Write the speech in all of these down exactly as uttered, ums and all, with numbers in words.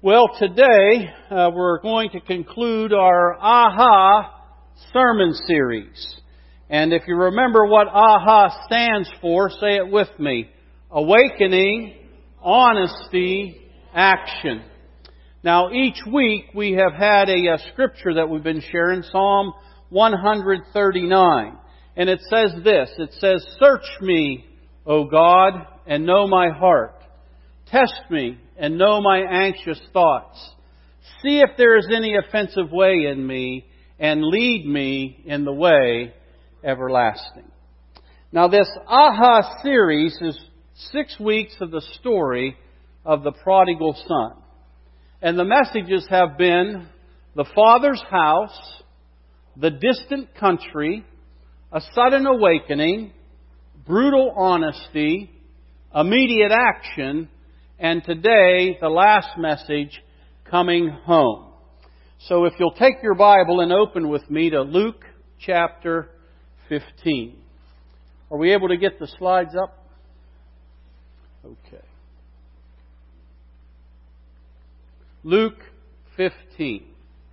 Well, today uh, we're going to conclude our AHA sermon series. And if you remember what AHA stands for, say it with me. Awakening, Honesty, Action. Now, each week we have had a, a scripture that we've been sharing, Psalm one thirty-nine. And it says this, it says, "Search me, O God, and know my heart. Test me and know my anxious thoughts. See if there is any offensive way in me, and lead me in the way everlasting." Now this AHA series is six weeks of the story of the prodigal son. And the messages have been the Father's house, the distant country, a sudden awakening, brutal honesty, immediate action, and today, the last message, coming home. So if you'll take your Bible and open with me to Luke chapter fifteen. Are we able to get the slides up? Okay. Luke fifteen.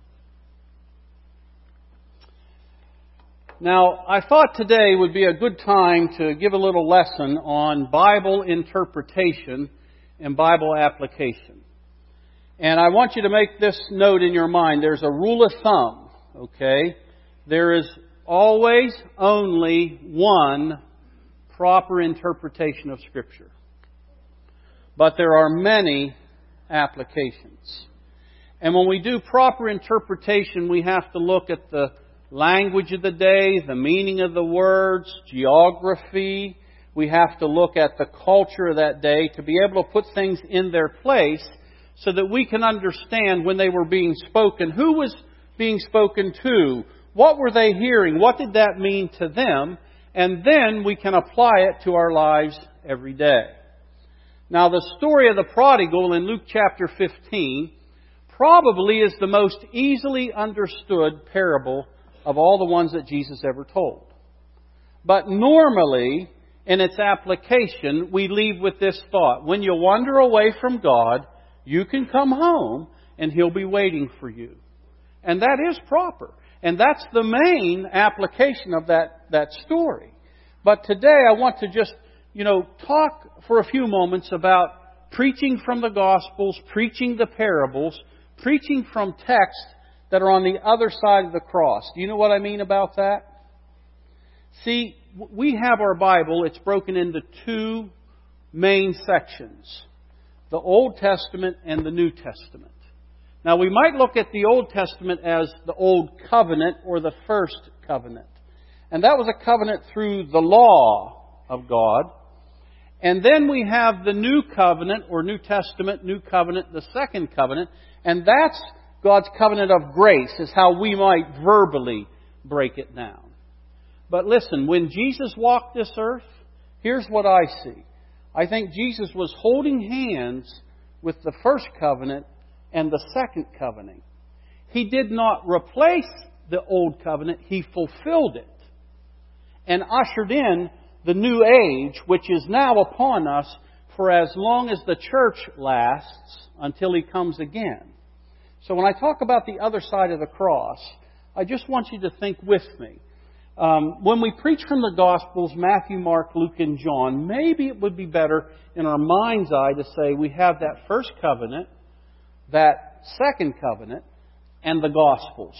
Now, I thought today would be a good time to give a little lesson on Bible interpretation and Bible application. And I want you to make this note in your mind. There's a rule of thumb, okay? There is always only one proper interpretation of Scripture. But there are many applications. And when we do proper interpretation, we have to look at the language of the day, the meaning of the words, geography. We have to look at the culture of that day to be able to put things in their place so that we can understand when they were being spoken, who was being spoken to, what were they hearing, what did that mean to them, and then we can apply it to our lives every day. Now, the story of the prodigal in Luke chapter fifteen probably is the most easily understood parable of all the ones that Jesus ever told. But normally, in its application, we leave with this thought. When you wander away from God, you can come home and He'll be waiting for you. And that is proper. And that's the main application of that, that story. But today I want to just, you know, talk for a few moments about preaching from the Gospels, preaching the parables, preaching from texts that are on the other side of the cross. Do you know what I mean about that? See, we have our Bible, it's broken into two main sections. The Old Testament and the New Testament. Now we might look at the Old Testament as the Old Covenant or the First Covenant. And that was a covenant through the law of God. And then we have the New Covenant or New Testament, New Covenant, the Second Covenant. And that's God's covenant of grace, is how we might verbally break it down. But listen, when Jesus walked this earth, here's what I see. I think Jesus was holding hands with the first covenant and the second covenant. He did not replace the old covenant, He fulfilled it and ushered in the new age, which is now upon us for as long as the church lasts until He comes again. So when I talk about the other side of the cross, I just want you to think with me. Um, when we preach from the Gospels, Matthew, Mark, Luke, and John, maybe it would be better in our mind's eye to say we have that first covenant, that second covenant, and the Gospels.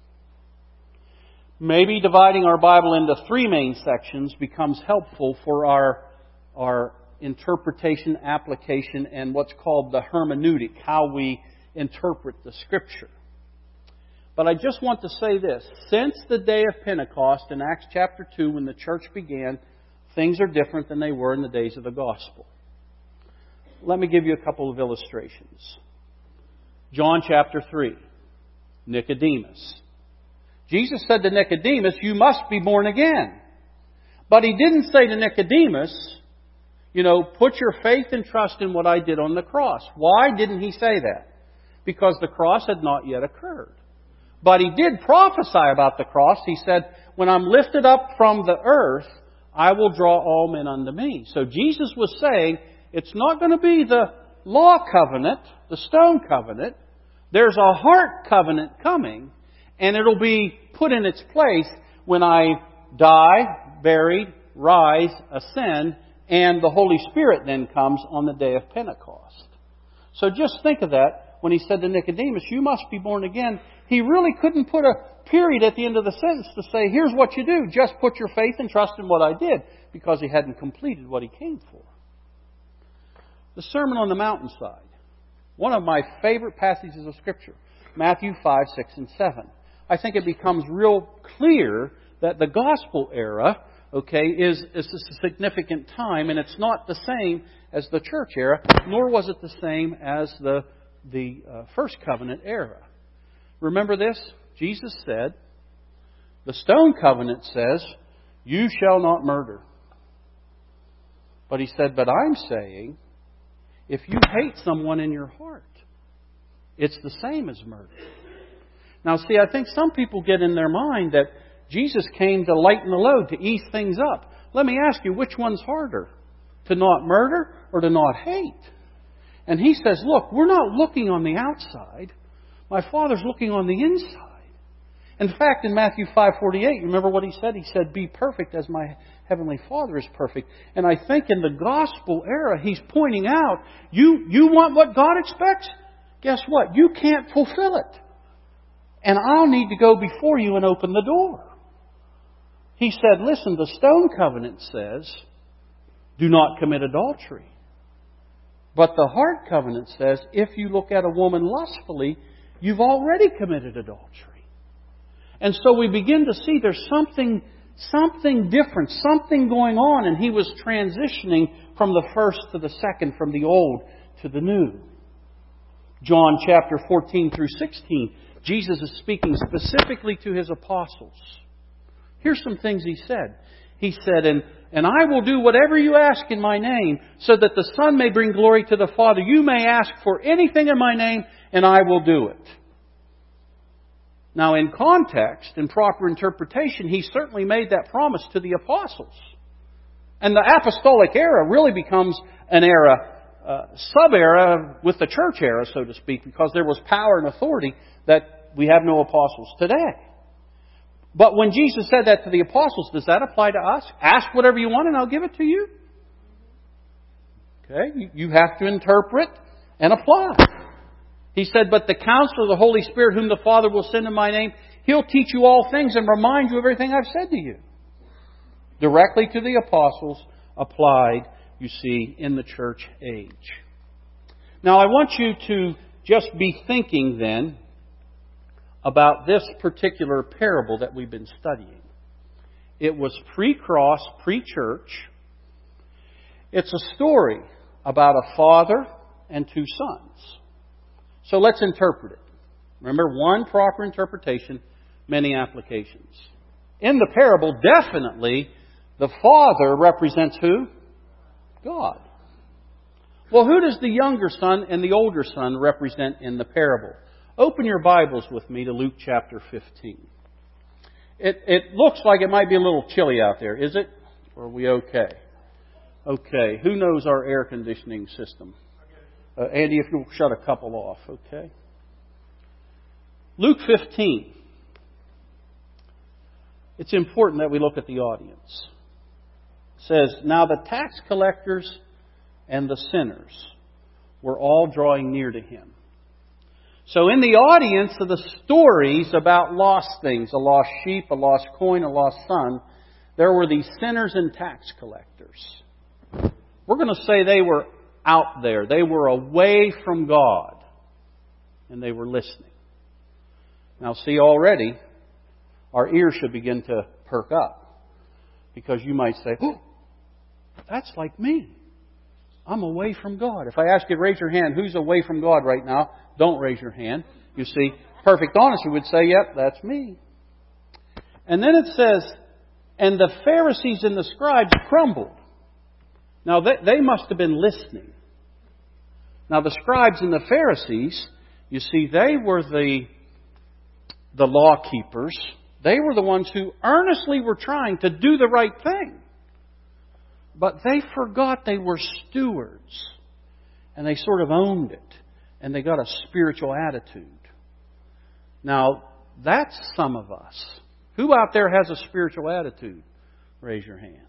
Maybe dividing our Bible into three main sections becomes helpful for our, our interpretation, application, and what's called the hermeneutic, how we interpret the Scripture. But I just want to say this. Since the day of Pentecost in Acts chapter two, when the church began, things are different than they were in the days of the gospel. Let me give you a couple of illustrations. John chapter three. Nicodemus. Jesus said to Nicodemus, "You must be born again." But He didn't say to Nicodemus, you know, put your faith and trust in what I did on the cross. Why didn't He say that? Because the cross had not yet occurred. But He did prophesy about the cross. He said, when I'm lifted up from the earth, I will draw all men unto me. So Jesus was saying, it's not going to be the law covenant, the stone covenant, there's a heart covenant coming, and it'll be put in its place when I die, buried, rise, ascend, and the Holy Spirit then comes on the day of Pentecost. So just think of that when he said to Nicodemus, you must be born again. He really couldn't put a period at the end of the sentence to say, here's what you do. Just put your faith and trust in what I did, because he hadn't completed what he came for. The Sermon on the Mountainside. One of my favorite passages of Scripture. Matthew five, six, and seven. I think it becomes real clear that the gospel era, okay, is, is a significant time, and it's not the same as the church era, nor was it the same as the, the uh, first covenant era. Remember this? Jesus said, the stone covenant says, you shall not murder. But he said, but I'm saying, if you hate someone in your heart, it's the same as murder. Now, see, I think some people get in their mind that Jesus came to lighten the load, to ease things up. Let me ask you, which one's harder? To not murder or to not hate? And he says, look, we're not looking on the outside. My Father's looking on the inside. In fact, in Matthew five forty-eight, remember what he said? He said, be perfect as my Heavenly Father is perfect. And I think in the gospel era, he's pointing out, you, you want what God expects? Guess what? You can't fulfill it. And I'll need to go before you and open the door. He said, listen, the stone covenant says, do not commit adultery. But the heart covenant says, if you look at a woman lustfully, you've already committed adultery. And so we begin to see there's something, something different, something going on. And he was transitioning from the first to the second, from the old to the new. John chapter fourteen through sixteen, Jesus is speaking specifically to his apostles. Here's some things he said. He said, and, and I will do whatever you ask in my name, so that the Son may bring glory to the Father. You may ask for anything in my name, and I will do it. Now, in context, in proper interpretation, he certainly made that promise to the apostles. And the apostolic era really becomes an era, uh, sub-era with the church era, so to speak, because there was power and authority that we have no apostles today. But when Jesus said that to the apostles, does that apply to us? Ask whatever you want and I'll give it to you. Okay, you, you have to interpret and apply. He said, but the Counselor, the Holy Spirit, whom the Father will send in my name, He'll teach you all things and remind you of everything I've said to you. Directly to the apostles, applied, you see, in the church age. Now I want you to just be thinking then about this particular parable that we've been studying. It was pre-cross, pre-church. It's a story about a father and two sons. So let's interpret it. Remember, one proper interpretation, many applications. In the parable, definitely, the father represents who? God. Well, who does the younger son and the older son represent in the parable? Open your Bibles with me to Luke chapter fifteen. It, it looks like it might be a little chilly out there, is it? Or are we okay? Okay. Who knows our air conditioning system? Uh, Andy, if you'll shut a couple off, okay? Luke fifteen. It's important that we look at the audience. It says, now the tax collectors and the sinners were all drawing near to him. So in the audience of the stories about lost things, a lost sheep, a lost coin, a lost son, there were these sinners and tax collectors. We're going to say they were out there. They were away from God. And they were listening. Now see, already, our ears should begin to perk up. Because you might say, oh, that's like me. I'm away from God. If I ask you to raise your hand, who's away from God right now? Don't raise your hand. You see, perfect honesty would say, yep, that's me. And then it says, and the Pharisees and the scribes crumbled. Now, they, they must have been listening. Now, the scribes and the Pharisees, you see, they were the, the law keepers. They were the ones who earnestly were trying to do the right thing. But they forgot they were stewards. and they sort of owned it, and they got a spiritual attitude. Now, that's some of us. Who out there has a spiritual attitude? Raise your hand.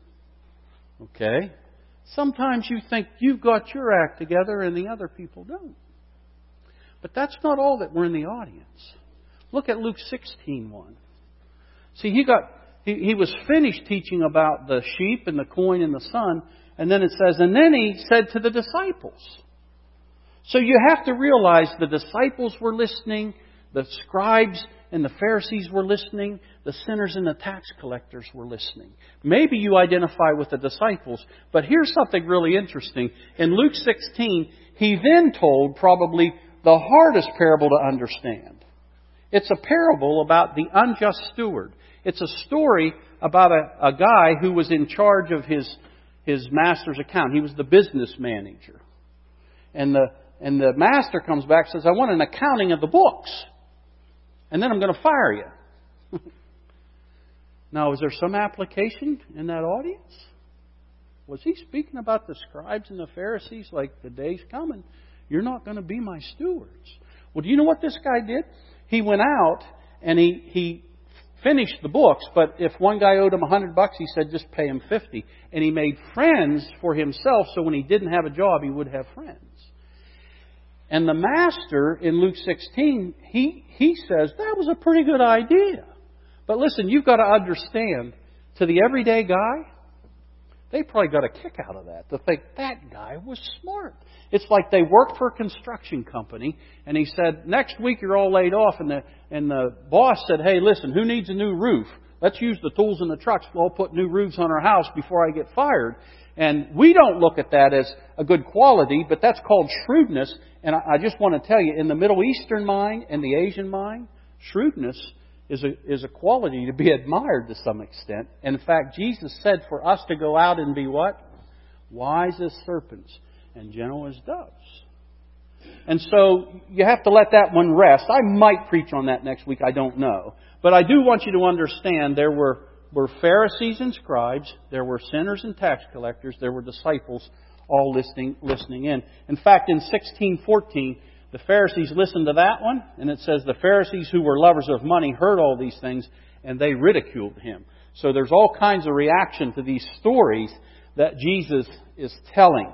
Okay. Sometimes you think you've got your act together and the other people don't. But that's not all that were in the audience. Look at Luke sixteen one. See, he got he, he was finished teaching about the sheep and the coin and the sun, and then it says, and then he said to the disciples. So you have to realize the disciples were listening, the scribes and the Pharisees were listening, the sinners and the tax collectors were listening. Maybe you identify with the disciples, but here's something really interesting. In Luke sixteen, he then told probably the hardest parable to understand. It's a parable about the unjust steward. It's a story about a, a guy who was in charge of his, his master's account. He was the business manager. And the, and the master comes back and says, I want an accounting of the books. And then I'm going to fire you. Now, is there some application in that audience? Was he speaking about the scribes and the Pharisees like the day's coming? You're not going to be my stewards. Well, do you know what this guy did? He went out and he, he finished the books, but if one guy owed him a hundred bucks, he said just pay him fifty. And he made friends for himself, so when he didn't have a job, he would have friends. And the master in Luke sixteen, he, he says, that was a pretty good idea. But listen, you've got to understand, to the everyday guy, they probably got a kick out of that. To think, that guy was smart. It's like they worked for a construction company, and he said, next week you're all laid off, and the, and the boss said, hey, listen, who needs a new roof? Let's use the tools and the trucks. We'll all put new roofs on our house before I get fired. And we don't look at that as a good quality, but that's called shrewdness. And I just want to tell you, in the Middle Eastern mind and the Asian mind, shrewdness is a, is a quality to be admired to some extent. And in fact, Jesus said for us to go out and be what? Wise as serpents and gentle as doves. And so you have to let that one rest. I might preach on that next week. I don't know. But I do want you to understand there were were Pharisees and scribes, there were sinners and tax collectors, there were disciples all listening listening in. In fact, in sixteen fourteen, the Pharisees listened to that one, and it says the Pharisees who were lovers of money heard all these things, and they ridiculed him. So there's all kinds of reaction to these stories that Jesus is telling.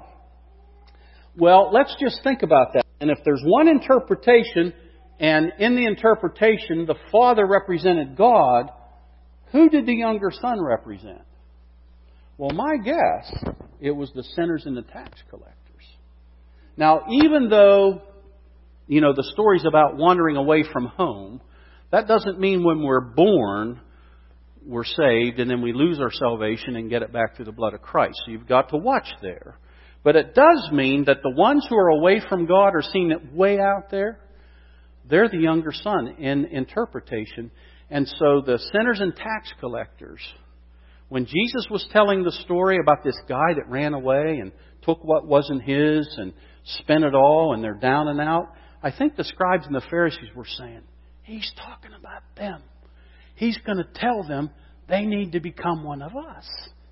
Well, let's just think about that. And if there's one interpretation, and in the interpretation the Father represented God, who did the younger son represent? Well, my guess, it was the sinners and the tax collectors. Now, even though, you know, the story's about wandering away from home, that doesn't mean when we're born, we're saved, and then we lose our salvation and get it back through the blood of Christ. So you've got to watch there. But it does mean that the ones who are away from God are seen it way out there. They're the younger son in interpretation. And so the sinners and tax collectors, when Jesus was telling the story about this guy that ran away and took what wasn't his and spent it all and they're down and out, I think the scribes and the Pharisees were saying, he's talking about them. He's going to tell them they need to become one of us.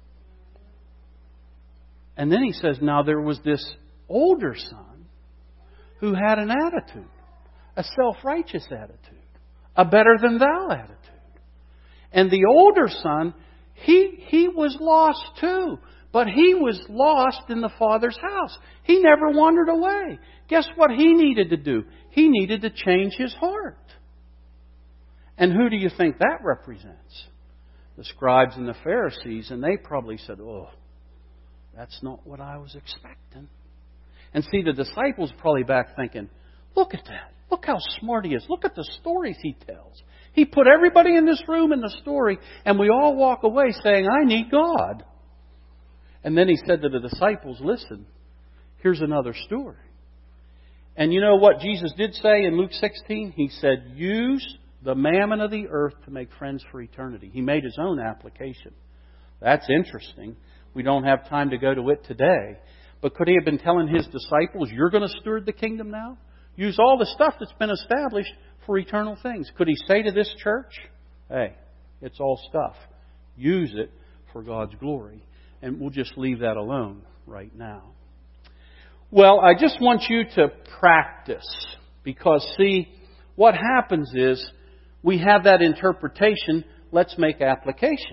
And then he says, now there was this older son who had an attitude, a self-righteous attitude. A better than thou attitude. And the older son, he, he was lost too. But he was lost in the Father's house. He never wandered away. Guess what he needed to do? He needed to change his heart. And who do you think that represents? The scribes and the Pharisees. And they probably said, oh, that's not what I was expecting. And see, the disciples probably back thinking, look at that. Look how smart he is. Look at the stories he tells. He put everybody in this room in the story, and we all walk away saying, I need God. And then he said to the disciples, listen, here's another story. And you know what Jesus did say in Luke sixteen? He said, use the mammon of the earth to make friends for eternity. He made his own application. That's interesting. We don't have time to go to it today. But could he have been telling his disciples, you're going to steward the kingdom now? Use all the stuff that's been established for eternal things. Could he say to this church, hey, it's all stuff. Use it for God's glory. And we'll just leave that alone right now. Well, I just want you to practice. Because, see, what happens is we have that interpretation. Let's make application.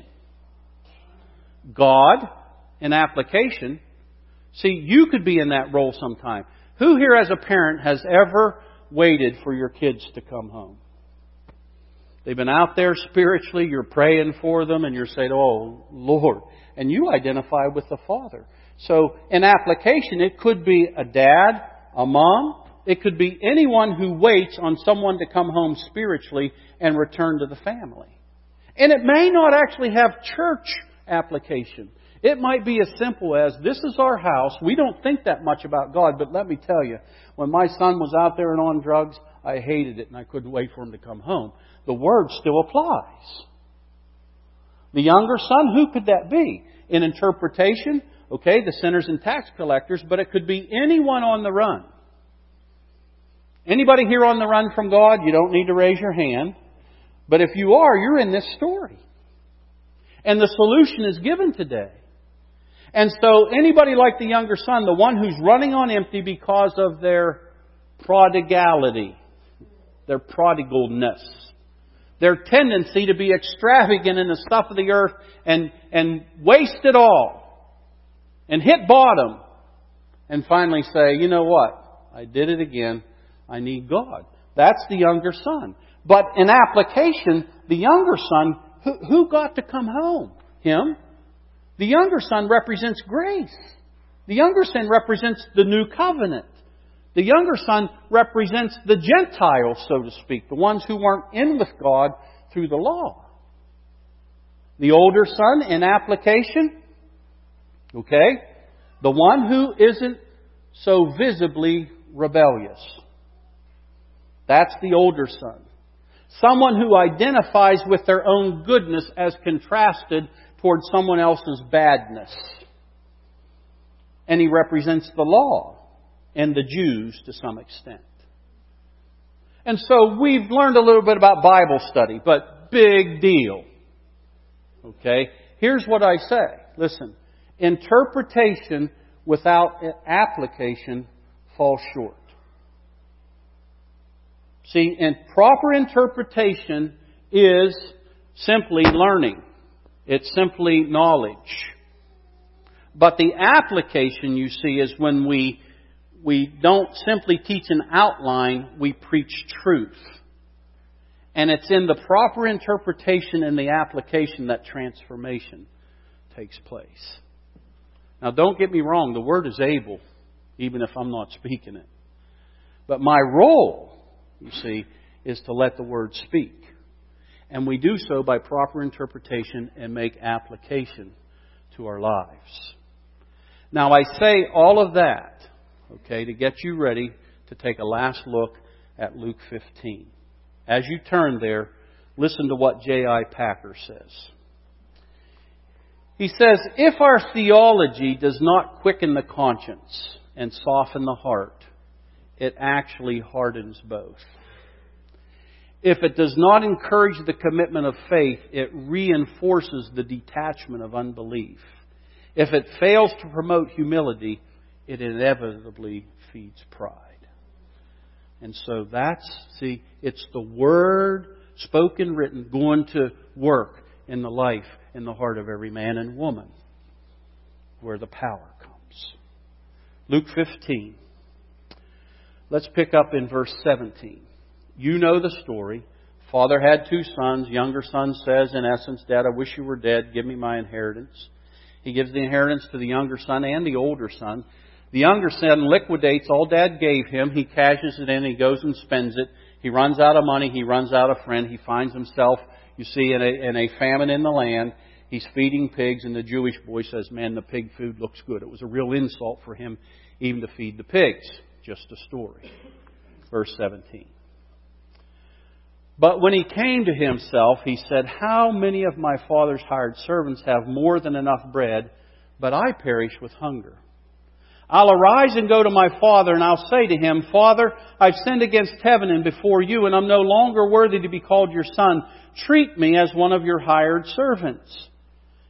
God and application. See, you could be in that role sometime. Who here as a parent has ever waited for your kids to come home? They've been out there spiritually, you're praying for them, and you're saying, oh, Lord. And you identify with the Father. So, in application, it could be a dad, a mom. It could be anyone who waits on someone to come home spiritually and return to the family. And it may not actually have church application. It might be as simple as, this is our house. We don't think that much about God, but let me tell you, when my son was out there and on drugs, I hated it and I couldn't wait for him to come home. The word still applies. The younger son, who could that be? In interpretation, okay, the sinners and tax collectors, but it could be anyone on the run. Anybody here on the run from God? You don't need to raise your hand. But if you are, you're in this story. And the solution is given today. And so anybody like the younger son, the one who's running on empty because of their prodigality, their prodigalness, their tendency to be extravagant in the stuff of the earth and, and waste it all and hit bottom and finally say, you know what? I did it again. I need God. That's the younger son. But in application, the younger son, who, who got to come home? Him. The younger son represents grace. The younger son represents the new covenant. The younger son represents the Gentiles, so to speak, the ones who weren't in with God through the law. The older son, in application, okay, the one who isn't so visibly rebellious. That's the older son. Someone who identifies with their own goodness as contrasted towards someone else's badness. And he represents the law and the Jews to some extent. And so we've learned a little bit about Bible study, but big deal. Okay? Here's what I say. Listen, interpretation without application falls short. See, and proper interpretation is simply learning. It's simply knowledge. But the application, you see, is when we we don't simply teach an outline, we preach truth. And it's in the proper interpretation and the application that transformation takes place. Now, don't get me wrong, the Word is able, even if I'm not speaking it. But my role, you see, is to let the Word speak. And we do so by proper interpretation and make application to our lives. Now, I say all of that, okay, to get you ready to take a last look at Luke fifteen. As you turn there, listen to what J I Packer says. He says, if our theology does not quicken the conscience and soften the heart, it actually hardens both. If it does not encourage the commitment of faith, it reinforces the detachment of unbelief. If it fails to promote humility, it inevitably feeds pride. And so that's, see, it's the Word, spoken, written, going to work in the life, in the heart of every man and woman, where the power comes. Luke fifteen. Let's pick up in verse seventeen. You know the story. Father had two sons. Younger son says, in essence, Dad, I wish you were dead. Give me my inheritance. He gives the inheritance to the younger son and the older son. The younger son liquidates all Dad gave him. He cashes it in. He goes and spends it. He runs out of money. He runs out of friend. He finds himself, you see, in a, in a famine in the land. He's feeding pigs, and the Jewish boy says, man, the pig food looks good. It was a real insult for him even to feed the pigs. Just a story. Verse seventeen. But when he came to himself, he said, how many of my father's hired servants have more than enough bread, but I perish with hunger? I'll arise and go to my father, and I'll say to him, Father, I've sinned against heaven and before you, and I'm no longer worthy to be called your son. Treat me as one of your hired servants.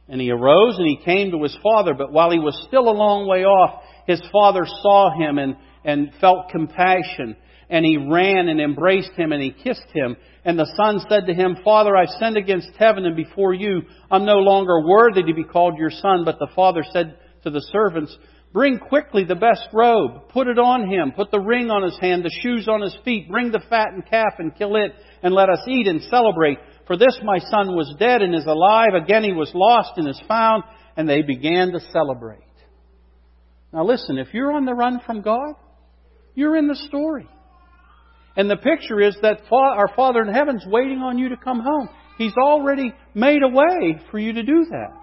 And he arose and he came to his father. But while he was still a long way off, his father saw him and, and felt compassion. And he ran and embraced him and he kissed him. And the son said to him, Father, I've sinned against heaven and before you. I'm no longer worthy to be called your son. But the father said to the servants, Bring quickly the best robe, put it on him, put the ring on his hand, the shoes on his feet, bring the fattened calf and kill it, and let us eat and celebrate. For this my son was dead and is alive. Again he was lost and is found. And they began to celebrate. Now listen, if you're on the run from God, you're in the story. And the picture is that our Father in heaven's waiting on you to come home. He's already made a way for you to do that.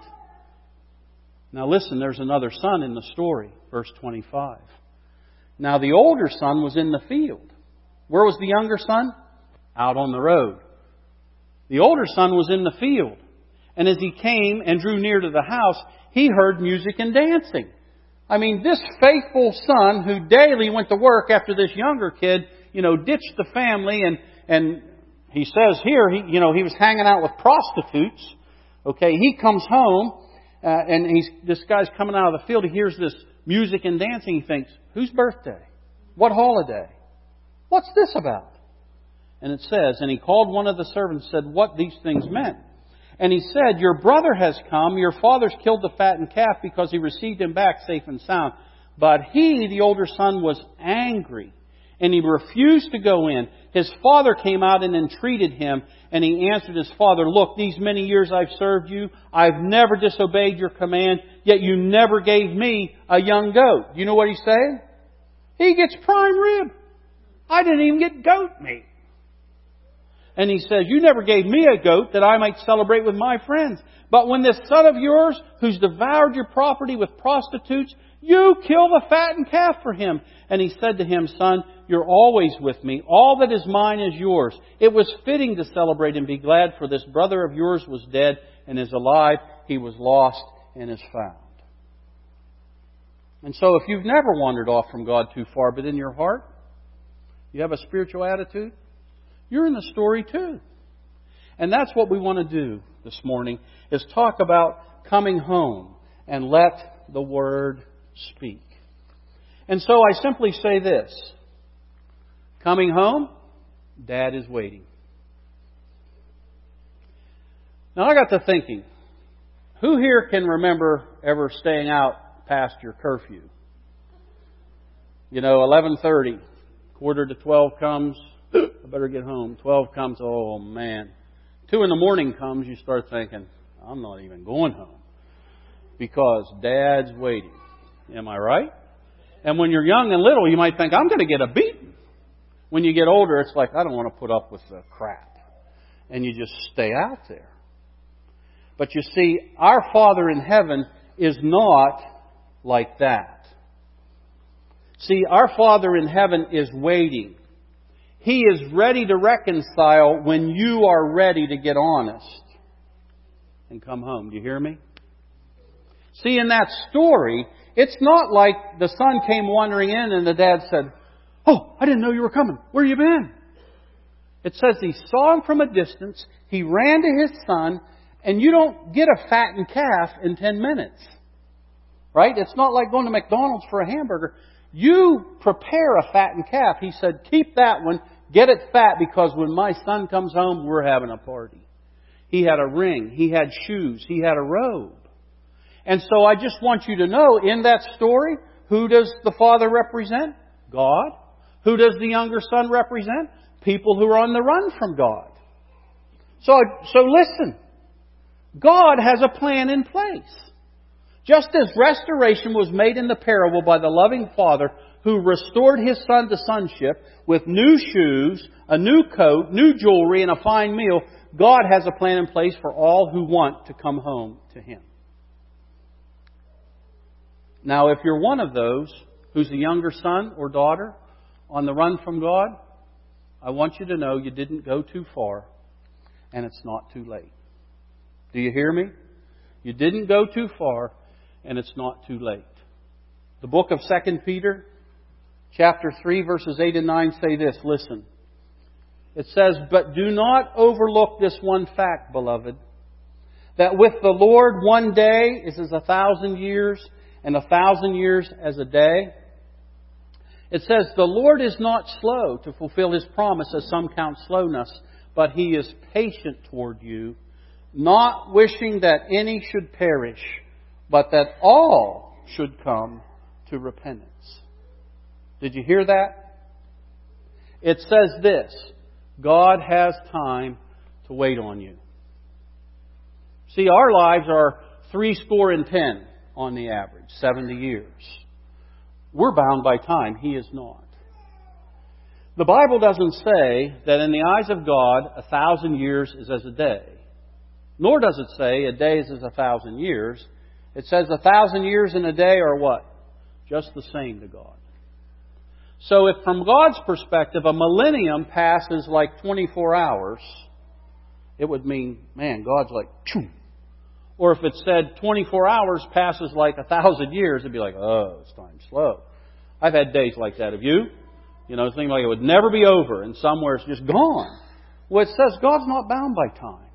Now listen, there's another son in the story. Verse twenty-five. Now the older son was in the field. Where was the younger son? Out on the road. The older son was in the field. And as he came and drew near to the house, he heard music and dancing. I mean, this faithful son who daily went to work after this younger kid, you know, ditched the family and, and he says here, he, you know, he was hanging out with prostitutes. Okay, he comes home uh, and he's, this guy's coming out of the field. He hears this music and dancing. He thinks, whose birthday? What holiday? What's this about? And it says, and he called one of the servants and said what these things meant. And he said, Your brother has come. Your father's killed the fattened calf because he received him back safe and sound. But he, the older son, was angry. And he refused to go in. His father came out and entreated him. And he answered his father, Look, these many years I've served you. I've never disobeyed your command. Yet you never gave me a young goat. You know what he's saying? He gets prime rib. I didn't even get goat meat. And he says, You never gave me a goat that I might celebrate with my friends. But when this son of yours, who's devoured your property with prostitutes, you kill the fattened calf for him. And he said to him, Son, you're always with me. All that is mine is yours. It was fitting to celebrate and be glad, for this brother of yours was dead and is alive. He was lost and is found. And so if you've never wandered off from God too far, but in your heart, you have a spiritual attitude, you're in the story too. And that's what we want to do this morning, is talk about coming home and let the Word speak. And so I simply say this. Coming home, Dad is waiting. Now I got to thinking, who here can remember ever staying out past your curfew? You know, eleven thirty, quarter to twelve comes, I better get home. twelve comes, oh man. two in the morning comes, you start thinking, I'm not even going home. Because Dad's waiting. Am I right? And when you're young and little, you might think, I'm going to get a beating. When you get older, it's like, I don't want to put up with the crap. And you just stay out there. But you see, our Father in heaven is not like that. See, our Father in heaven is waiting. He is ready to reconcile when you are ready to get honest and come home. Do you hear me? See, in that story, it's not like the son came wandering in and the dad said, Oh, I didn't know you were coming. Where you been? It says he saw him from a distance. He ran to his son. And you don't get a fattened calf in ten minutes. Right? It's not like going to McDonald's for a hamburger. You prepare a fattened calf. He said, keep that one. Get it fat, because when my son comes home, we're having a party. He had a ring. He had shoes. He had a robe. And so I just want you to know, in that story, who does the father represent? God. Who does the younger son represent? People who are on the run from God. So, so listen. God has a plan in place. Just as restoration was made in the parable by the loving Father who restored His Son to sonship with new shoes, a new coat, new jewelry, and a fine meal, God has a plan in place for all who want to come home to Him. Now, if you're one of those who's a younger son or daughter on the run from God, I want you to know you didn't go too far, and it's not too late. Do you hear me? You didn't go too far, and it's not too late. The book of Second Peter, chapter three, verses eight and nine say this. Listen. It says, But do not overlook this one fact, beloved, That with the Lord one day is as a thousand years, and a thousand years as a day. It says, the Lord is not slow to fulfill His promise, as some count slowness, but He is patient toward you, not wishing that any should perish, but that all should come to repentance. Did you hear that? It says this, God has time to wait on you. See, our lives are three score and ten on the average, seventy years. We're bound by time. He is not. The Bible doesn't say that in the eyes of God, a thousand years is as a day. Nor does it say a day is as a thousand years. It says a thousand years and a day are what? Just the same to God. So if from God's perspective a millennium passes like twenty-four hours, it would mean, man, God's like, phew. Or if it said twenty-four hours passes like a thousand years, it'd be like, oh, it's time slow. I've had days like that. Have you? You know, it seemed like it would never be over, and somewhere it's just gone. Well, it says God's not bound by time.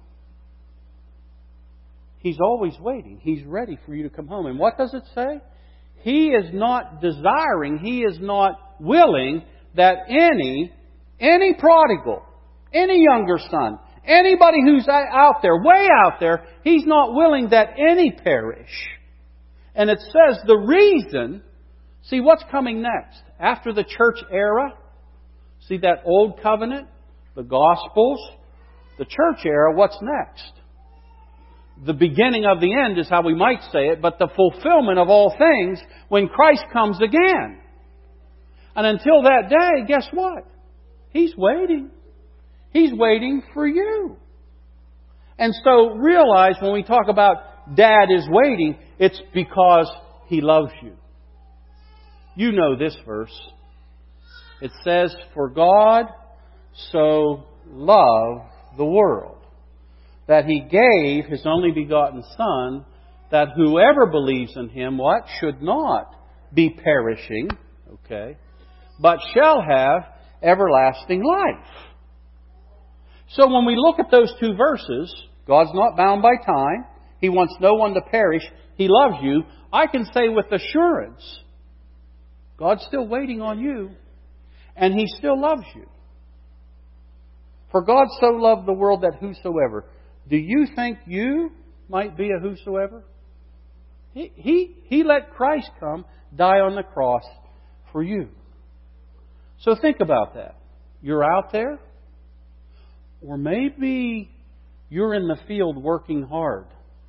He's always waiting. He's ready for you to come home. And what does it say? He is not desiring, He is not willing that any, any prodigal, any younger son, anybody who's out there, way out there, He's not willing that any perish. And it says the reason, see what's coming next? After the church era, see that old covenant, the Gospels, the church era, what's next? The beginning of the end is how we might say it, but the fulfillment of all things when Christ comes again. And until that day, guess what? He's waiting. He's waiting for you. And so realize when we talk about Dad is waiting, it's because He loves you. You know this verse. It says, for God so loved the world, that He gave His only begotten Son, that whoever believes in Him, what? Should not be perishing, okay, but shall have everlasting life. So when we look at those two verses, God's not bound by time. He wants no one to perish. He loves you. I can say with assurance, God's still waiting on you, and He still loves you. For God so loved the world that whosoever. Do you think you might be a whosoever? He, he, he let Christ come, die on the cross for you. So think about that. You're out there, or maybe you're in the field working hard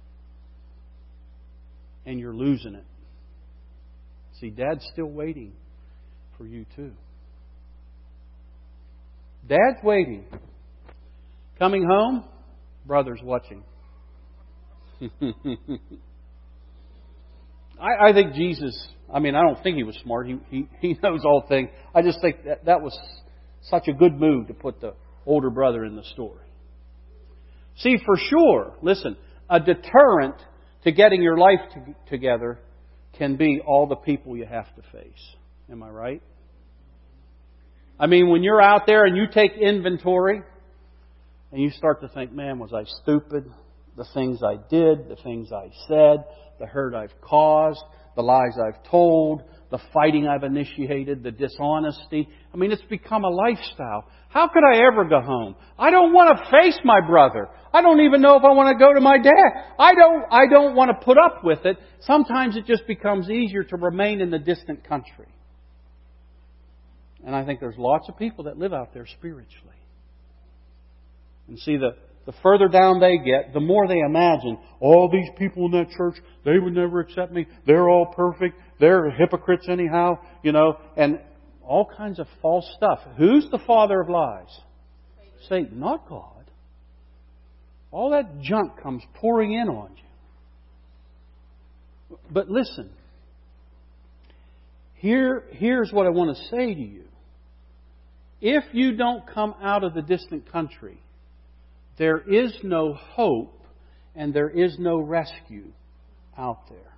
and you're losing it. See, Dad's still waiting for you too. Dad's waiting. Coming home, brother's watching. I, I think Jesus, I mean, I don't think He was smart. He, he, he knows all things. I just think that that was such a good move to put the older brother in the story. See, for sure, listen, a deterrent to getting your life to, together can be all the people you have to face. Am I right? I mean, when you're out there and you take inventory and you start to think, man, was I stupid? The things I did, the things I said, the hurt I've caused, the lies I've told, the fighting I've initiated, the dishonesty. I mean, it's become a lifestyle. How could I ever go home? I don't want to face my brother. I don't even know if I want to go to my dad. I don't, I don't want to put up with it. Sometimes it just becomes easier to remain in the distant country. And I think there's lots of people that live out there spiritually. And see, the, the further down they get, the more they imagine, all these people in that church, they would never accept me. They're all perfect. They're hypocrites anyhow, you know, and all kinds of false stuff. Who's the father of lies? Satan, Satan, not God. All that junk comes pouring in on you. But listen, here, here's what I want to say to you. If you don't come out of the distant country, there is no hope and there is no rescue out there.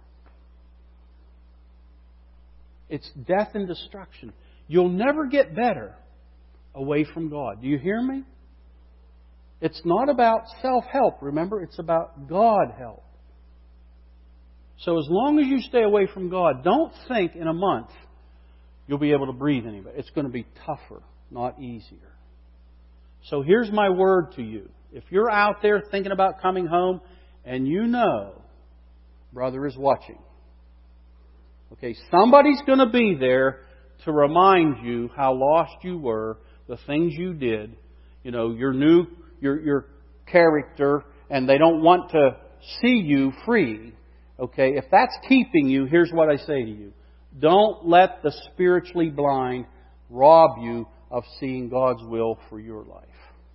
It's death and destruction. You'll never get better away from God. Do you hear me? It's not about self-help, remember? It's about God-help. So as long as you stay away from God, don't think in a month you'll be able to breathe anyway. It's going to be tougher, not easier. So here's my word to you. If you're out there thinking about coming home and you know brother is watching, okay, somebody's going to be there to remind you how lost you were, the things you did, you know, your new, your, your character, and they don't want to see you free. Okay, if that's keeping you, here's what I say to you. Don't let the spiritually blind rob you of seeing God's will for your life.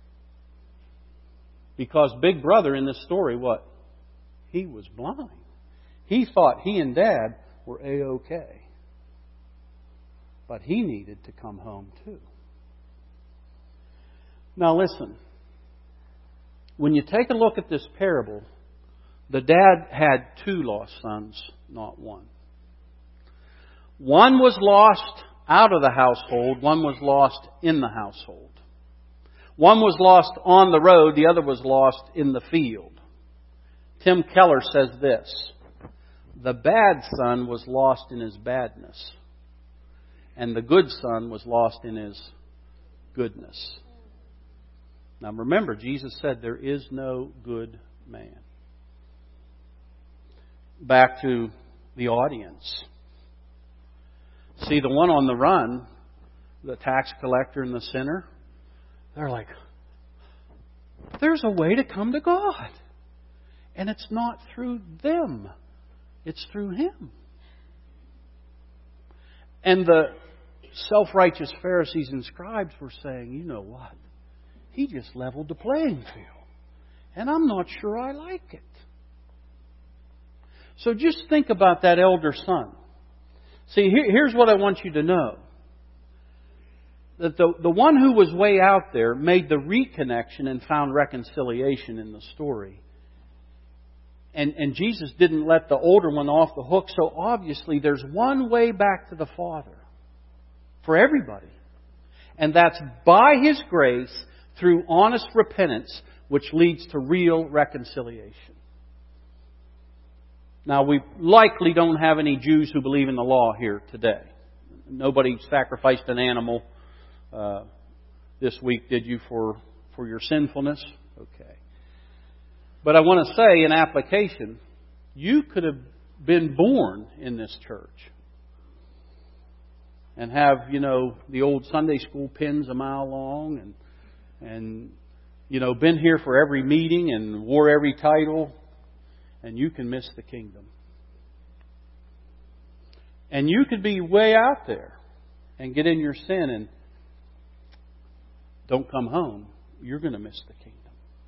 Because Big Brother in this story, what? He was blind. He thought he and Dad were A-okay. But he needed to come home too. Now listen. When you take a look at this parable, the dad had two lost sons, not one. One was lost out of the household. One was lost in the household. One was lost on the road. The other was lost in the field. Tim Keller says this: the bad son was lost in his badness, and the good son was lost in his goodness. Now remember, Jesus said there is no good man. Back to the audience. See, the one on the run, the tax collector and the sinner, they're like, there's a way to come to God. And it's not through them. It's through Him. And the self-righteous Pharisees and scribes were saying, you know what? He just leveled the playing field. And I'm not sure I like it. So just think about that elder son. See, here, here's what I want you to know. That the, the one who was way out there made the reconnection and found reconciliation in the story. And, and Jesus didn't let the older one off the hook. So obviously there's one way back to the Father for everybody. And that's by His grace through honest repentance, which leads to real reconciliation. Now, we likely don't have any Jews who believe in the law here today. Nobody sacrificed an animal uh, this week, did you, for, for your sinfulness? Okay. But I want to say, in application, you could have been born in this church and have, you know, the old Sunday school pins a mile long and, and you know, been here for every meeting and wore every title. And you can miss the kingdom. And you could be way out there and get in your sin and don't come home. You're going to miss the kingdom.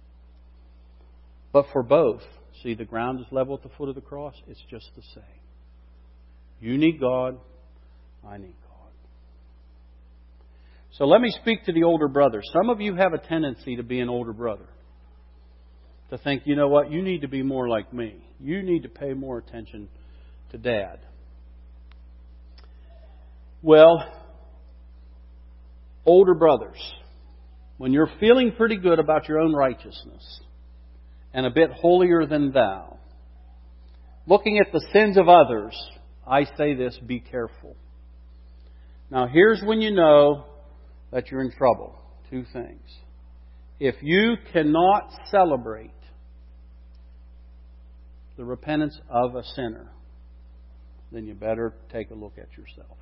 But for both, see, the ground is level at the foot of the cross. It's just the same. You need God. I need God. So let me speak to the older brother. Some of you have a tendency to be an older brother. To think, you know what, you need to be more like me. You need to pay more attention to Dad. Well, older brothers, when you're feeling pretty good about your own righteousness and a bit holier than thou, looking at the sins of others, I say this, be careful. Now here's when you know that you're in trouble. Two things. If you cannot celebrate the repentance of a sinner, then you better take a look at yourself.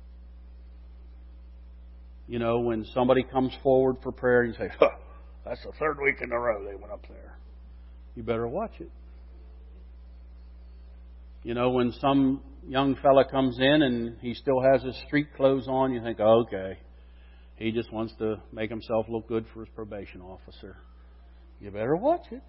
You know, when somebody comes forward for prayer and you say, huh, that's the third week in a row they went up there. You better watch it. You know, when some young fella comes in and he still has his street clothes on, you think, oh, okay, he just wants to make himself look good for his probation officer. You better watch it.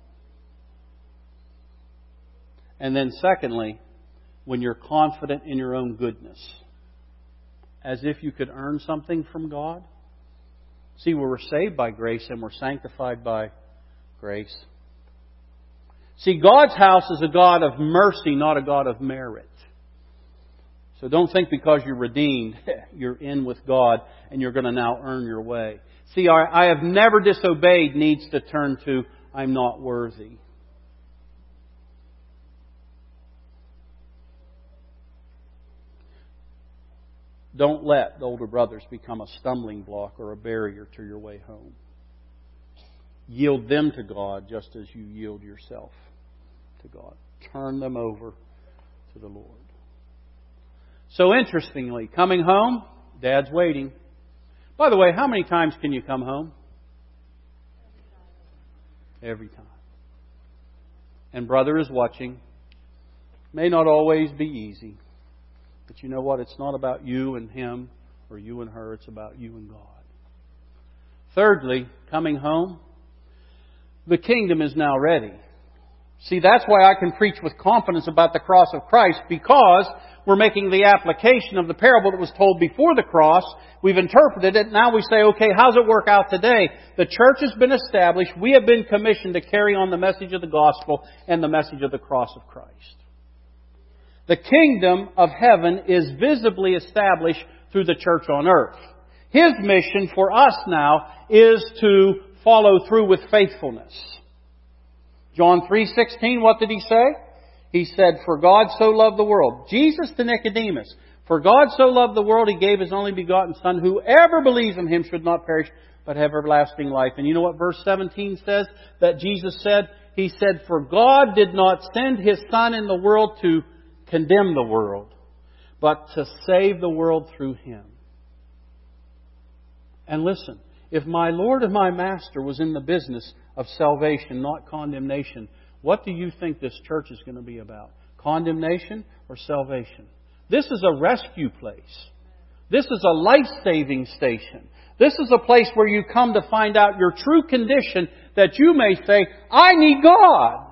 And then secondly, when you're confident in your own goodness, as if you could earn something from God. See, we're saved by grace and we're sanctified by grace. See, God's house is a God of mercy, not a God of merit. So don't think because you're redeemed, you're in with God and you're going to now earn your way. See, our I have never disobeyed needs to turn to I'm not worthy. Don't let the older brothers become a stumbling block or a barrier to your way home. Yield them to God just as you yield yourself to God. Turn them over to the Lord. So interestingly, coming home, Dad's waiting. By the way, how many times can you come home? Every time. And brother is watching. May not always be easy. But you know what? It's not about you and him or you and her. It's about you and God. Thirdly, coming home, the kingdom is now ready. See, that's why I can preach with confidence about the cross of Christ, because we're making the application of the parable that was told before the cross. We've interpreted it. Now we say, okay, how's it work out today? The church has been established. We have been commissioned to carry on the message of the gospel and the message of the cross of Christ. The kingdom of heaven is visibly established through the church on earth. His mission for us now is to follow through with faithfulness. John three sixteen, what did He say? He said, for God so loved the world. Jesus to Nicodemus. For God so loved the world, He gave His only begotten Son. Whoever believes in Him should not perish, but have everlasting life. And you know what verse seventeen says that Jesus said? He said, for God did not send His Son in the world to condemn the world, but to save the world through Him. And listen, if my Lord and my Master was in the business of salvation, not condemnation, what do you think this church is going to be about? Condemnation or salvation? This is a rescue place. This is a life-saving station. This is a place where you come to find out your true condition, that you may say, I need God.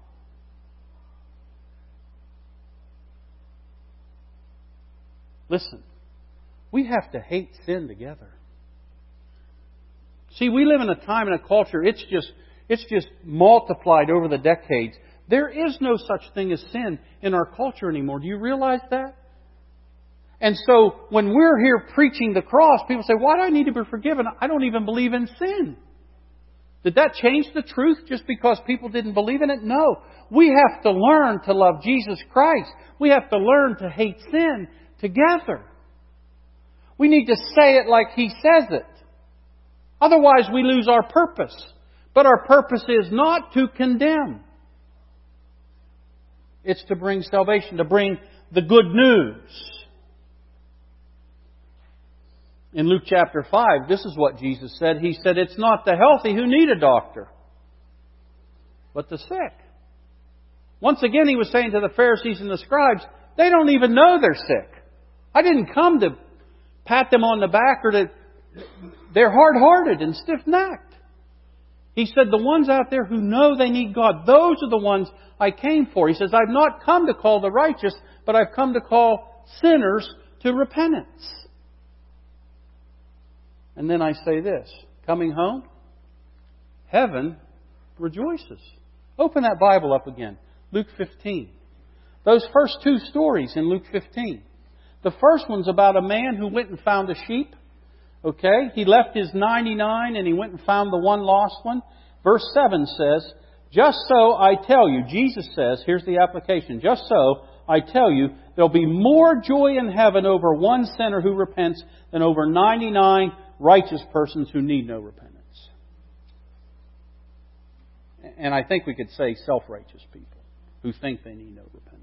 Listen, we have to hate sin together. See, we live in a time and a culture, it's just, it's just multiplied over the decades. There is no such thing as sin in our culture anymore. Do you realize that? And so, when we're here preaching the cross, people say, why do I need to be forgiven? I don't even believe in sin. Did that change the truth just because people didn't believe in it? No. We have to learn to love Jesus Christ. We have to learn to hate sin together. We need to say it like He says it. Otherwise we lose our purpose. But our purpose is not to condemn. It's to bring salvation, to bring the good news. In Luke chapter five, this is what Jesus said. He said, it's not the healthy who need a doctor, but the sick. Once again, He was saying to the Pharisees and the scribes, they don't even know they're sick. I didn't come to pat them on the back or to... They're hard-hearted and stiff-necked. He said, the ones out there who know they need God, those are the ones I came for. He says, I've not come to call the righteous, but I've come to call sinners to repentance. And then I say this, coming home, heaven rejoices. Open that Bible up again. Luke fifteen. Those first two stories in Luke fifteen. The first one's about a man who went and found a sheep. Okay? He left his ninety-nine and he went and found the one lost one. Verse seven says, just so I tell you, Jesus says, here's the application, just so I tell you, there'll be more joy in heaven over one sinner who repents than over ninety-nine righteous persons who need no repentance. And I think we could say self-righteous people who think they need no repentance.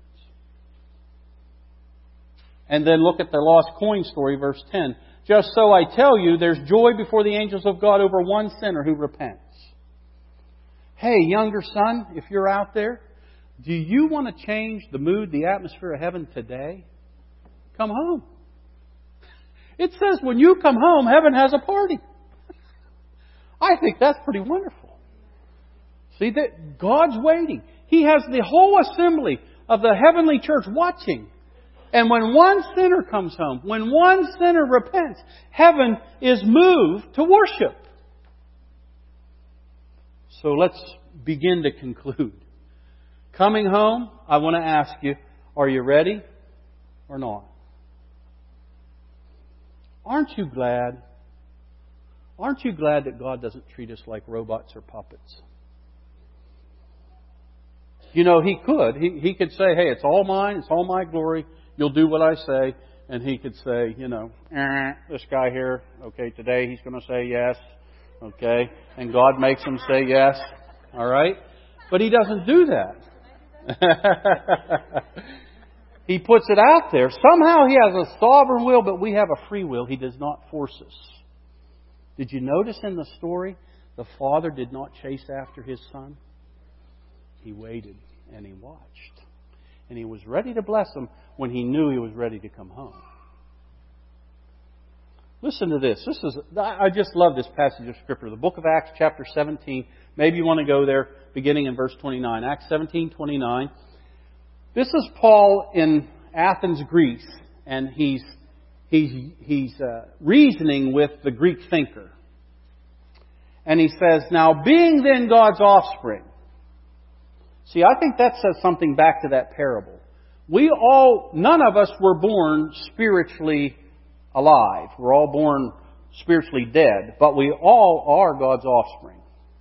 And then look at the lost coin story, verse ten. Just so I tell you, there's joy before the angels of God over one sinner who repents. Hey, younger son, if you're out there, do you want to change the mood, the atmosphere of heaven today? Come home. It says when you come home, heaven has a party. I think that's pretty wonderful. See, that God's waiting. He has the whole assembly of the heavenly church watching. And when one sinner comes home, when one sinner repents, heaven is moved to worship. So let's begin to conclude. Coming home, I want to ask you, are you ready or not? Aren't you glad? Aren't you glad that God doesn't treat us like robots or puppets? You know, He could. He, he could say, hey, it's all mine. It's all my glory. You'll do what I say. And He could say, you know, eh, this guy here, okay, today he's going to say yes. Okay. And God makes him say yes. All right. But He doesn't do that. He puts it out there. Somehow He has a sovereign will, but we have a free will. He does not force us. Did you notice in the story, the Father did not chase after His Son? He waited and He watched. And He was ready to bless him when He knew he was ready to come home. Listen to this. This is I just love this passage of Scripture. The book of Acts, chapter seventeen. Maybe you want to go there, beginning in verse twenty-nine. Acts seventeen twenty-nine. This is Paul in Athens, Greece, and he's he's he's uh, reasoning with the Greek thinker. And he says, "Now, being then God's offspring." See, I think that says something back to that parable. We all, none of us were born spiritually alive. We're all born spiritually dead, but we all are God's offspring.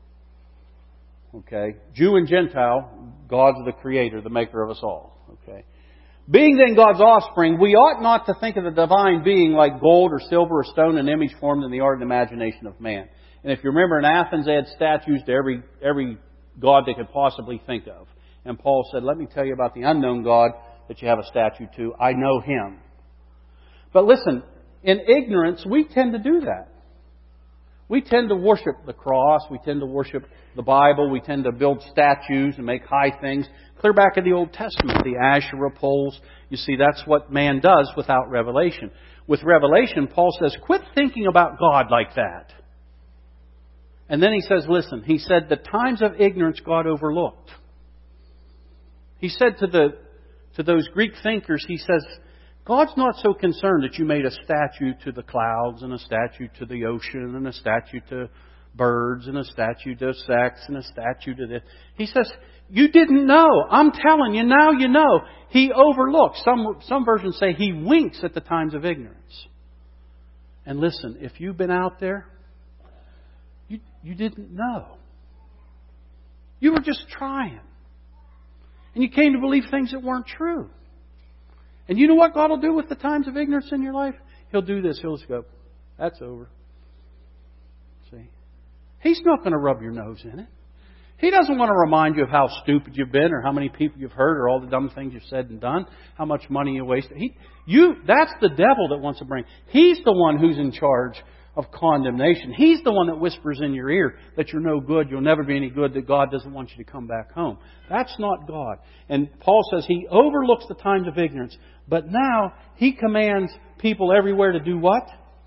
Okay? Jew and Gentile, God's the creator, the maker of us all. Okay? Being then God's offspring, we ought not to think of the divine being like gold or silver or stone, an image formed in the art and imagination of man. And if you remember, in Athens they had statues to every every God they could possibly think of. And Paul said, let me tell you about the unknown God that you have a statue to. I know Him. But listen, in ignorance, we tend to do that. We tend to worship the cross. We tend to worship the Bible. We tend to build statues and make high things. Clear back in the Old Testament, the Asherah poles. You see, that's what man does without revelation. With revelation, Paul says, quit thinking about God like that. And then he says, listen, he said, the times of ignorance God overlooked. He said to the to those Greek thinkers, he says, God's not so concerned that you made a statue to the clouds and a statue to the ocean and a statue to birds and a statue to sex and a statue to this. He says, you didn't know. I'm telling you, now you know. He overlooks. Some, some versions say He winks at the times of ignorance. And listen, if you've been out there, you, you didn't know. You were just trying. And you came to believe things that weren't true. And you know what God will do with the times of ignorance in your life? He'll do this. He'll just go, that's over. See? He's not going to rub your nose in it. He doesn't want to remind you of how stupid you've been or how many people you've hurt or all the dumb things you've said and done, how much money you wasted. He, you, that's the devil that wants to bring. He's the one who's in charge of condemnation. He's the one that whispers in your ear that you're no good, you'll never be any good, that God doesn't want you to come back home. That's not God. And Paul says He overlooks the times of ignorance, but now He commands people everywhere to do what?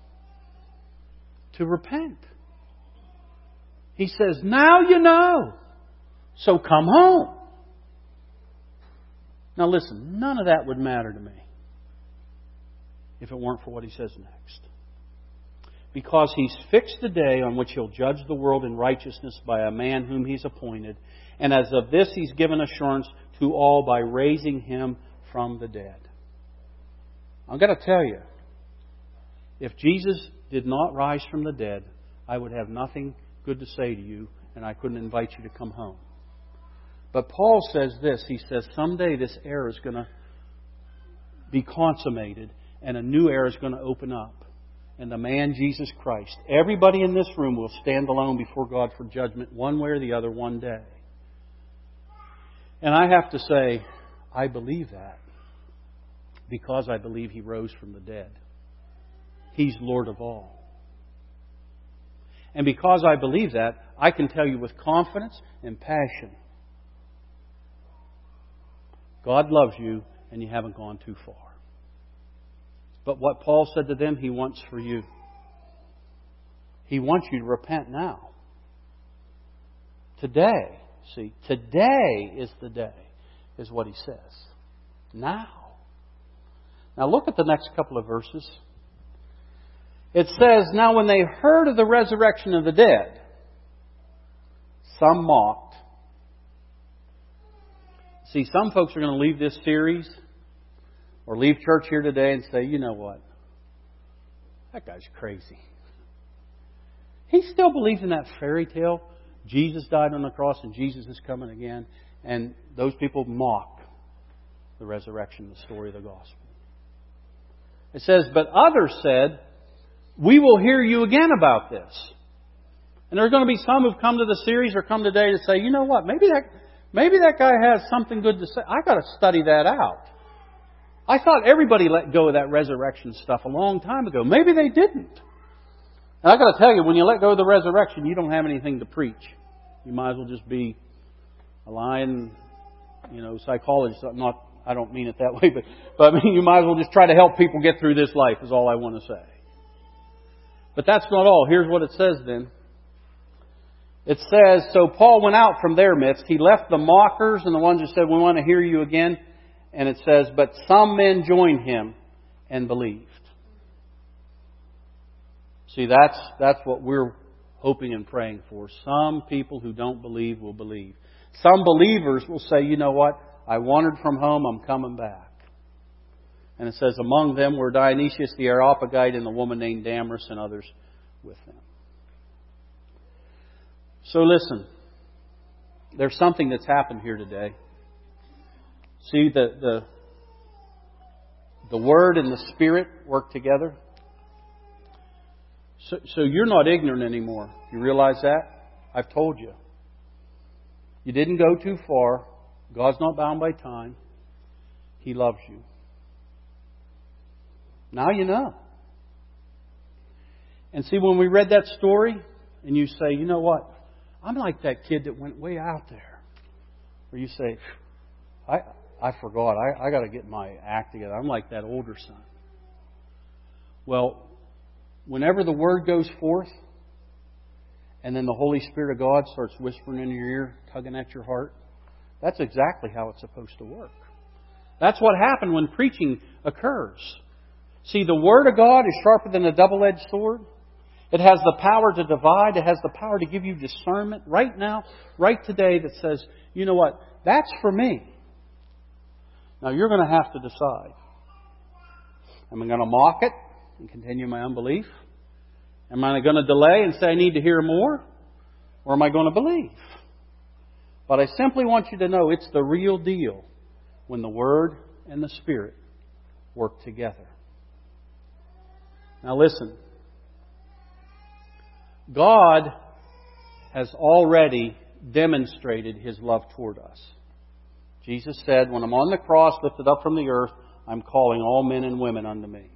To repent. He says, now you know, so come home. Now listen, none of that would matter to me if it weren't for what He says next. Because He's fixed the day on which He'll judge the world in righteousness by a man whom He's appointed. And as of this He's given assurance to all by raising Him from the dead. I've got to tell you, if Jesus did not rise from the dead, I would have nothing good to say to you, and I couldn't invite you to come home. But Paul says this, he says, someday this era is going to be consummated, and a new era is going to open up. And the man, Jesus Christ, everybody in this room will stand alone before God for judgment one way or the other one day. And I have to say, I believe that because I believe He rose from the dead. He's Lord of all. And because I believe that, I can tell you with confidence and passion, God loves you and you haven't gone too far. But what Paul said to them, He wants for you. He wants you to repent now. Today, see, today is the day, is what He says. Now. Now look at the next couple of verses. It says, now when they heard of the resurrection of the dead, some mocked. See, some folks are going to leave this series or leave church here today and say, you know what? that guy's crazy. He still believes in that fairy tale. Jesus died on the cross and Jesus is coming again. And those people mock the resurrection, the story of the gospel. It says, but others said, we will hear you again about this. And there are going to be some who've come to the series or come today to say, you know what, maybe that maybe that guy has something good to say. I got to study that out. I thought everybody let go of that resurrection stuff a long time ago. Maybe they didn't. And I got to tell you, when you let go of the resurrection, you don't have anything to preach. You might as well just be a lying, you know, psychologist. Not, I don't mean it that way, but, but I mean, you might as well just try to help people get through this life is all I want to say. But that's not all. Here's what it says then. It says, so Paul went out from their midst. He left the mockers and the ones who said, we want to hear you again. And it says, but some men joined him and believed. See, that's that's what we're hoping and praying for. Some people who don't believe will believe. Some believers will say, you know what? I wandered from home. I'm coming back. And it says, among them were Dionysius the Areopagite and the woman named Damaris and others with them. So listen, there's something that's happened here today. See, the, the, the Word and the Spirit work together. So, so you're not ignorant anymore. You realize that? I've told you. You didn't go too far. God's not bound by time. He loves you. Now you know. And see, when we read that story, and you say, you know what? I'm like that kid that went way out there. Or you say, I I forgot. I, I got to get my act together. I'm like that older son. Well, whenever the Word goes forth, and then the Holy Spirit of God starts whispering in your ear, tugging at your heart, that's exactly how it's supposed to work. That's what happened when preaching occurs. See, the Word of God is sharper than a double-edged sword. It has the power to divide. It has the power to give you discernment right now, right today, that says, you know what, that's for me. Now you're going to have to decide. Am I going to mock it and continue my unbelief? Am I going to delay and say I need to hear more? Or am I going to believe? But I simply want you to know it's the real deal when the Word and the Spirit work together. Now listen. God has already demonstrated His love toward us. Jesus said, when I'm on the cross lifted up from the earth, I'm calling all men and women unto me.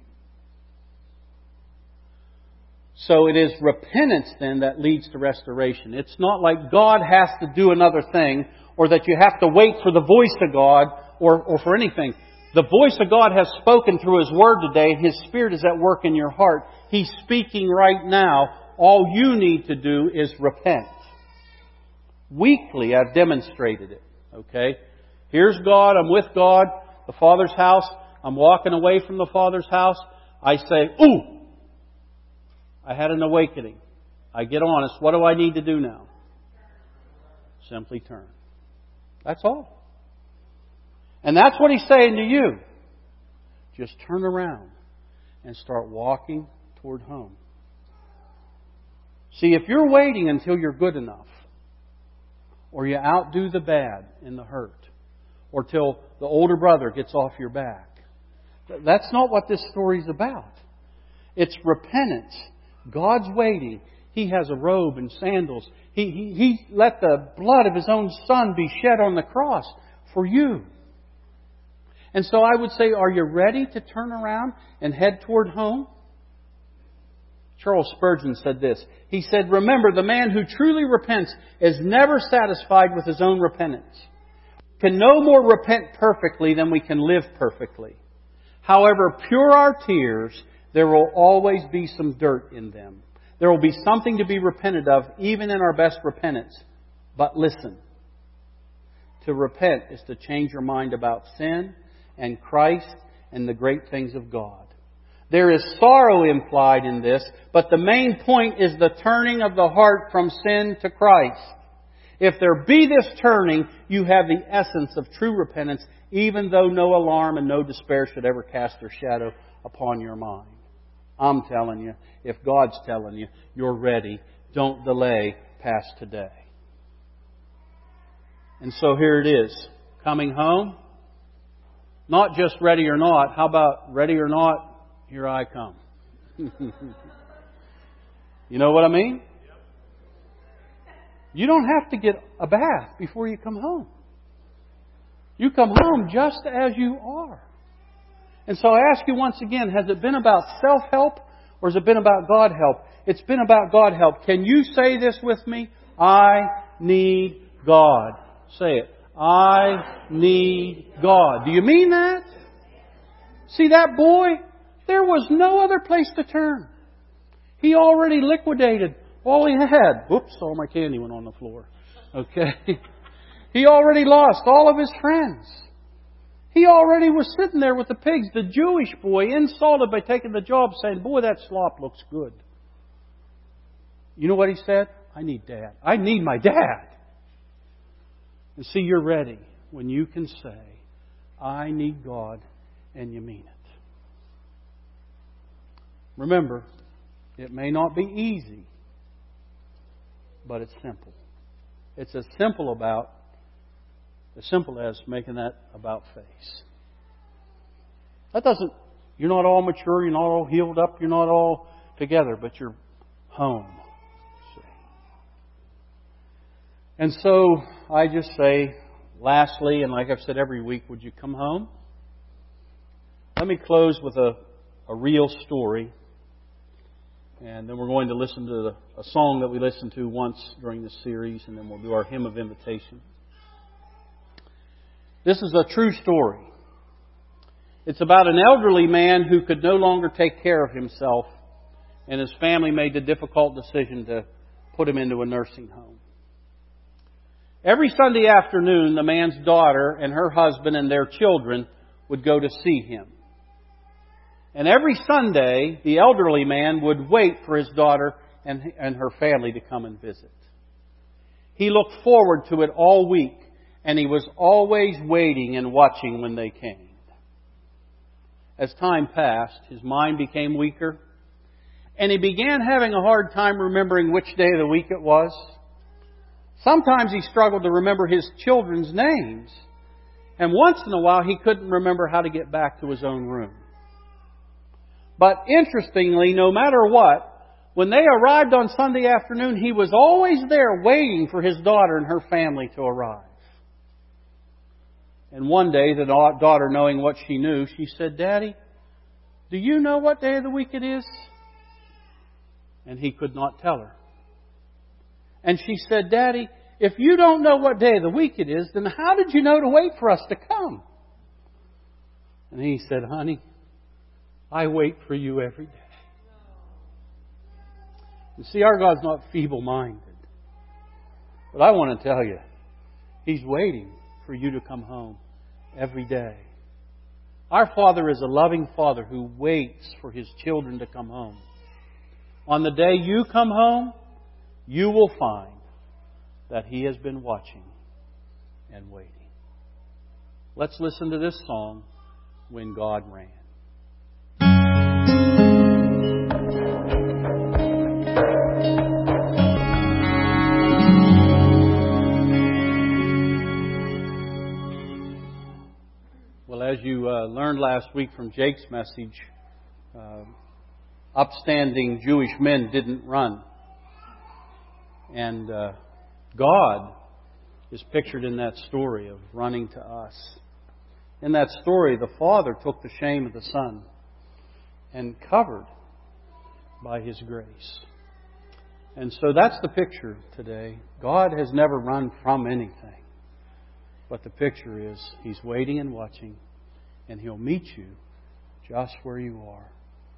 So it is repentance then that leads to restoration. It's not like God has to do another thing, or that you have to wait for the voice of God, or, or for anything. The voice of God has spoken through His Word today, and His Spirit is at work in your heart. He's speaking right now. All you need to do is repent. Weekly, I've demonstrated it. Okay? Here's God. I'm with God. The Father's house. I'm walking away from the Father's house. I say, ooh! I had an awakening. I get honest. What do I need to do now? Simply turn. That's all. And that's what He's saying to you. Just turn around and start walking toward home. See, if you're waiting until you're good enough, or you outdo the bad in the hurt, or till the older brother gets off your back, that's not what this story's about. It's repentance. God's waiting. He has a robe and sandals. He, he, he let the blood of His own Son be shed on the cross for you. And so I would say, are you ready to turn around and head toward home? Charles Spurgeon said this. He said, remember, the man who truly repents is never satisfied with his own repentance. We can no more repent perfectly than we can live perfectly. However pure our tears, there will always be some dirt in them. There will be something to be repented of, even in our best repentance. But listen, to repent is to change your mind about sin and Christ and the great things of God. There is sorrow implied in this, but the main point is the turning of the heart from sin to Christ. If there be this turning, you have the essence of true repentance, even though no alarm and no despair should ever cast their shadow upon your mind. I'm telling you, if God's telling you, you're ready. Don't delay past today. And so here it is. Coming home. Not just ready or not. How about ready or not, here I come. You know what I mean? You don't have to get a bath before you come home. You come home just as you are. And so I ask you once again, has it been about self-help or has it been about God help? It's been about God help. Can you say this with me? I need God. Say it. I need God. Do you mean that? See that boy? There was no other place to turn. He already liquidated all he had. Whoops, all my candy went on the floor. Okay. He already lost all of his friends. He already was sitting there with the pigs. The Jewish boy insulted by taking the job saying, boy, that slop looks good. You know what he said? I need Dad. I need my dad. And see, you're ready when you can say, I need God, and you mean it. Remember, it may not be easy, but it's simple. It's as simple about, as simple as making that about face. That doesn't, you're not all mature, you're not all healed up, you're not all together, but you're home. See? And so I just say, lastly, and like I've said every week, would you come home? Let me close with a, a real story. And then we're going to listen to the, a song that we listened to once during this series, and then we'll do our hymn of invitation. This is a true story. It's about an elderly man who could no longer take care of himself, and his family made the difficult decision to put him into a nursing home. Every Sunday afternoon, the man's daughter and her husband and their children would go to see him. And every Sunday, the elderly man would wait for his daughter and, and her family to come and visit. He looked forward to it all week, and he was always waiting and watching when they came. As time passed, his mind became weaker, and he began having a hard time remembering which day of the week it was. Sometimes he struggled to remember his children's names, and once in a while he couldn't remember how to get back to his own room. But interestingly, no matter what, when they arrived on Sunday afternoon, he was always there waiting for his daughter and her family to arrive. And one day, the daughter, knowing what she knew, she said, Daddy, do you know what day of the week it is? And he could not tell her. And she said, Daddy, if you don't know what day of the week it is, then how did you know to wait for us to come? And he said, Honey, I wait for you every day. You see, our God's not feeble-minded. But I want to tell you, He's waiting for you to come home every day. Our Father is a loving Father who waits for His children to come home. On the day you come home, you will find that He has been watching and waiting. Let's listen to this song, When God Ran. Well, as you uh, learned last week from Jake's message, uh, upstanding Jewish men didn't run. And uh, God is pictured in that story of running to us. In that story, the Father took the shame of the Son and covered by His grace. And so that's the picture today. God has never run from anything. But the picture is He's waiting and watching, and He'll meet you just where you are.